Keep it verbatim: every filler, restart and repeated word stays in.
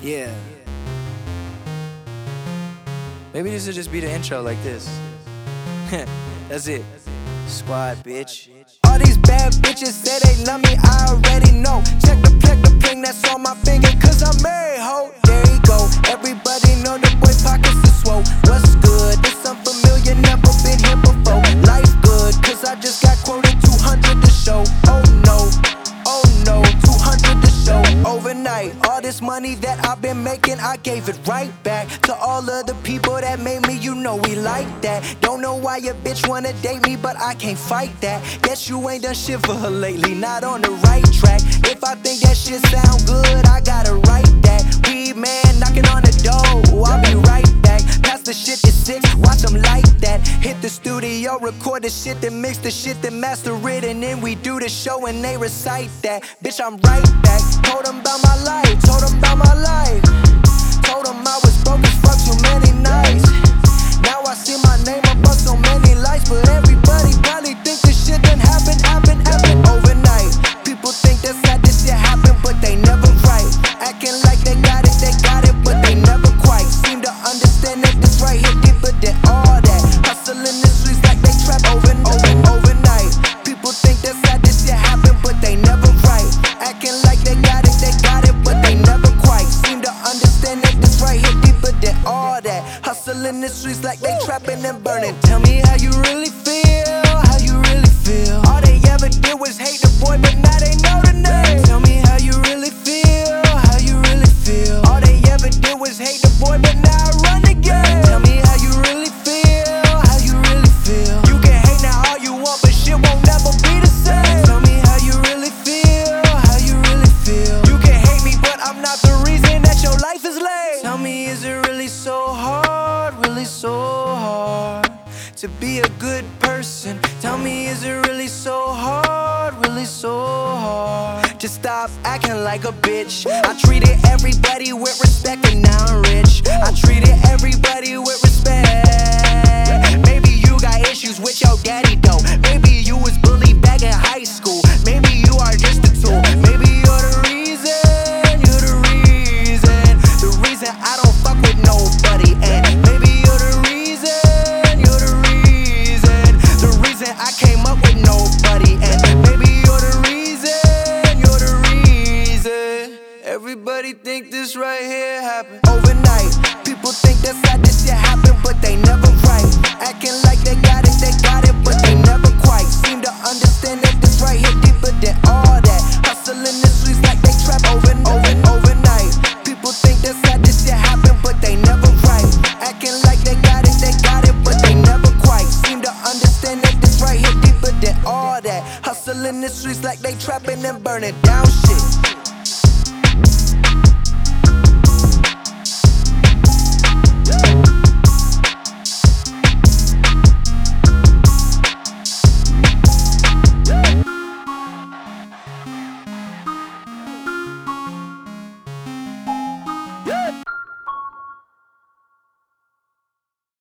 Yeah. Maybe this will just be the intro like this. That's it. Squad, bitch. All these bad bitches say they love me, I already know. Check the plug, the bling that's on my finger, cause I'm married, ho. There you go. Everybody know the boy pockets are swole. What's good? This unfamiliar, never been here before. Life good, cause I just got quoted two hundred to show. Oh no, oh no, two hundred to show. Overnight, all this money that I've been making, I gave it right back to all of the people that made me, you know we like that. Don't know why your bitch wanna date me, but I can't fight that. Guess you ain't done shit for her lately, not on the right track. If I think that shit sound good, I gotta write that. Weed man knocking on the door, I'll be right back. Pass the shit to six, watch them like that. Hit the studio, record the shit, then mix the shit, then master it, and then we do the show and they recite that. Bitch, I'm right back. Told them about my life, told them about my life. Told them I was broke as fuck too many nights. Now I see my name above so many lights, but everybody probably think this shit done happen, happen, happen overnight. People think that's how this shit happen, but they never right. Acting like they got it, they got it, but they never quite seem to understand that this right here deeper than all that. Hustling the streets like they trap over and over and overnight. People think that's how this shit happen, but they never right. Acting like they got it, they got it, but they never quite seem to understand that this right here deeper than all that. Hustling the streets like they trapping and burning. Tell me how you really feel, how you really feel. All they ever did was hate the boy, but now they know the name. Tell me how you really feel, how you really feel. All they ever did was hate the boy, but now I run the game. Tell me how you really feel, how you really feel. You can hate now all you want, but shit won't never be the same. Tell me how you really feel, how you really feel. You can hate me, but I'm not the reason that your life is lame. Tell me, is it really so hard, really so hard to be a good person? Tell me, is it really so hard, really so hard to stop acting like a bitch? I treated everybody with respect and now I'm rich. I treated everybody with respect. Maybe you got issues with your daddy though. Maybe you was bullied back in high school. Maybe you are just a tool. Maybe you're the reason, you're the reason, the reason I don't fuck with nobody. And maybe you're the reason, you're the reason, the reason I came up with nobody. And maybe you're the reason, you're the reason. Everybody think this right here happened overnight. People think that's how this shit happen, but they never right. Acting like they got it, they got it, but they never quite seem to understand that this right here deeper than all that. Hustling the streets like they trap over and over and overnight. People think that's how this shit happen, but they never right. Acting like they got it, they got it, but they never quite seem to understand that this right here deeper than all that. Hustling the streets like they trapping and burning down shit.